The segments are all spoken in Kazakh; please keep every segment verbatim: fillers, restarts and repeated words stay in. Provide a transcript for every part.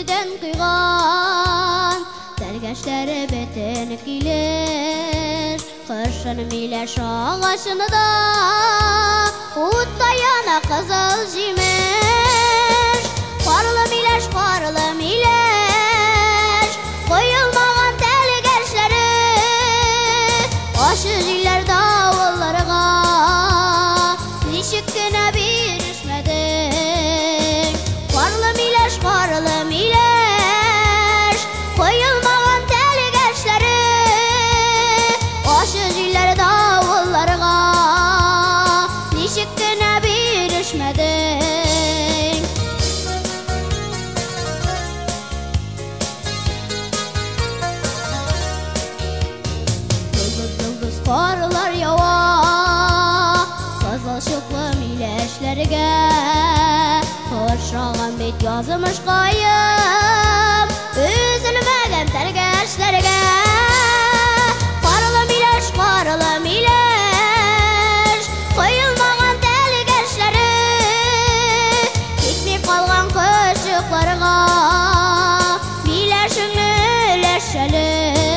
Күлкіден құйған Тәргәштері бетін келеш Қыршын миләш ағашыны да Уттаяна қызыл жемеш Қарлы миләш, қарлы миләш Қойылмаған тәлгәшләре Ашы җилләр давылларга Ничек кенә бирешмәдең Қарлы миләш, қарлы миләш Қойылмаған тәлгәшләре Ашы җилләр давылларга Ничек кенә бирешмәдең Йылдыз-йылдыз карлар ява Кызыл чуклы миләшләргә Кыршаган бит язмышкаем Үзелмәгән тәргәшләргә Карлы миләш, карлы миләш Коелмаган тәлгәшләре Китми калган кышыкларга Миләшеңне өләшәле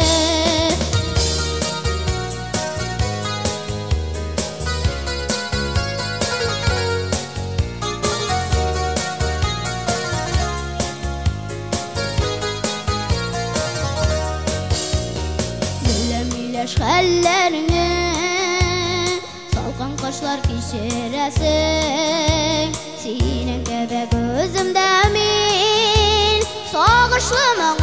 Хәлләреңне салкын кышлар кичерәсең Синең кебек үземдә мин Сагышлымын